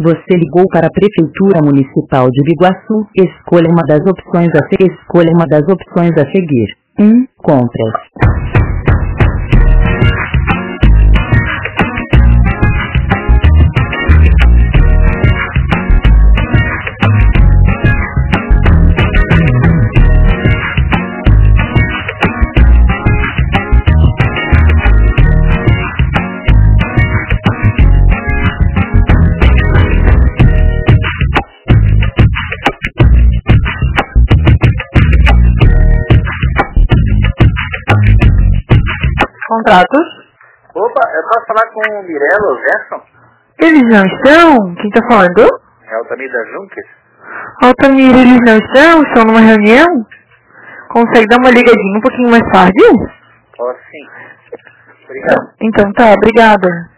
Você ligou para a Prefeitura Municipal de Biguaçu. Escolha uma das opções a seguir. Escolha uma das opções a seguir. 1. Compras. Contratos? Opa, eu posso falar com o Mirella ou Gerson? Eles não estão? Quem tá falando? É Altamir da Junques? Altamir, eles não estão? Estão numa reunião? Consegue dar uma ligadinha um pouquinho mais tarde? Posso sim. Obrigado. Então tá, obrigada.